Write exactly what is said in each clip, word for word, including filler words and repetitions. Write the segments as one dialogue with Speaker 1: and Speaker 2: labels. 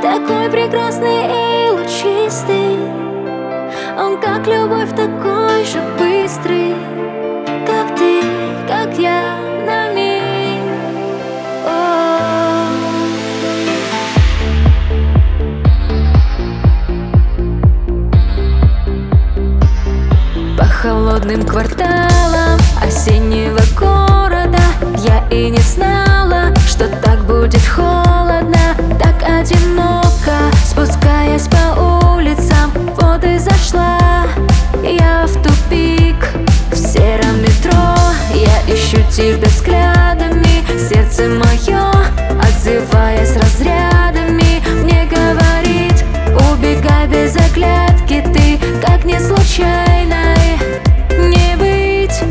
Speaker 1: такой прекрасный и лучистый. Он как любовь, такой же быстрый, как ты, как я на миг. О. По холодным кварталам осеннего города я и не знала, что так будет холодно, так одиноко. Спускаясь по улицам, вот и зашла я в тупик. В сером метро я ищу тебя взглядами, сердце мое, отзываясь разрядами, мне говорит: убегай без оглядки, ты как не случайной не быть.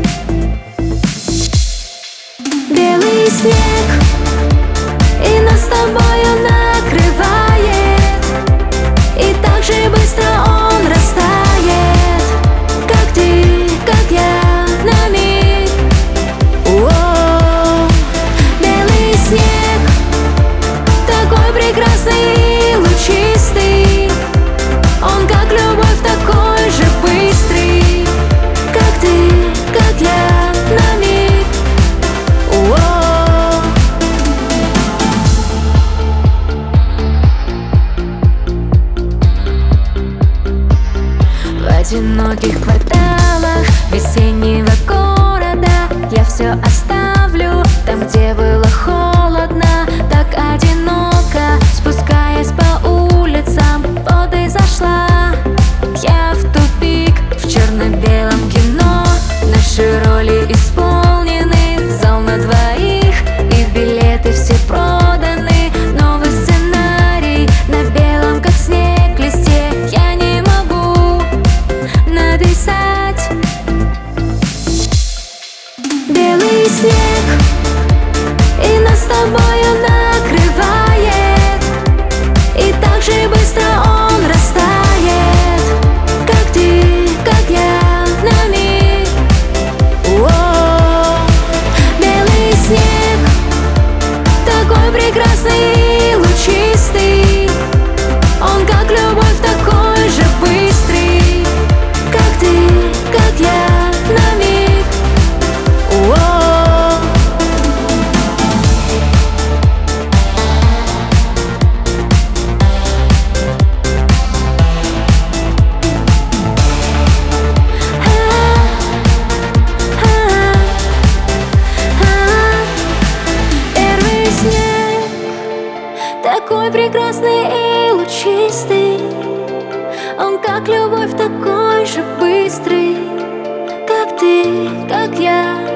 Speaker 1: Белый снег, и нас с тобою накрывает, и так же быстро он растает, как ты, как я на миг. О, белый снег, такой прекрасный и лучистый. Он как любовь, такой же быстрый, как ты, как я на миг. О. В одиноких кварталах весеннего города я все оставлю там, где было холодно, так одиноко. Спускаясь по улицам, вот и зашла я в тупик. В черно-белом кино наши роли исполнены, зал на двоих и билеты все проданы. Новый сценарий на белом, как снег, листе я не могу написать. Белый снег, и нас с тобою накрывает, и так же быстро он растает, как ты, как я на миг. О, белый снег, такой прекрасный и лучистый. Он как любовь, такой же быстрый, как ты, как я на миг. О. Такой прекрасный и лучистый. Он как любовь, такой же быстрый, как ты, как я.